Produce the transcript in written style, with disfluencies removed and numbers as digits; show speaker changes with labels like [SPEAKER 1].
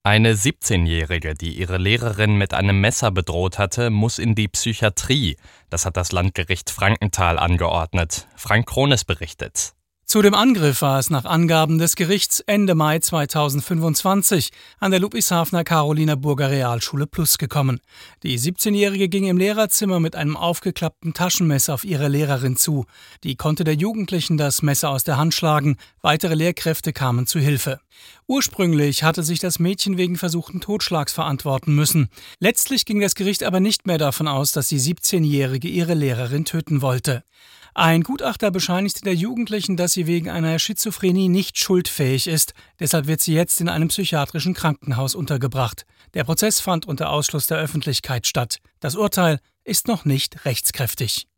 [SPEAKER 1] Eine 17-Jährige, die ihre Lehrerin mit einem Messer bedroht hatte, muss in die Psychiatrie. Das hat das Landgericht Frankenthal angeordnet. Frank Krones berichtet.
[SPEAKER 2] Zu dem Angriff war es nach Angaben des Gerichts Ende Mai 2025 an der Ludwigshafener Carolinerburger Realschule Plus gekommen. Die 17-Jährige ging im Lehrerzimmer mit einem aufgeklappten Taschenmesser auf ihre Lehrerin zu. Die konnte der Jugendlichen das Messer aus der Hand schlagen. Weitere Lehrkräfte kamen zu Hilfe. Ursprünglich hatte sich das Mädchen wegen versuchten Totschlags verantworten müssen. Letztlich ging das Gericht aber nicht mehr davon aus, dass die 17-Jährige ihre Lehrerin töten wollte. Ein Gutachter bescheinigte der Jugendlichen, dass sie wegen einer Schizophrenie nicht schuldfähig ist. Deshalb wird sie jetzt in einem psychiatrischen Krankenhaus untergebracht. Der Prozess fand unter Ausschluss der Öffentlichkeit statt. Das Urteil ist noch nicht rechtskräftig.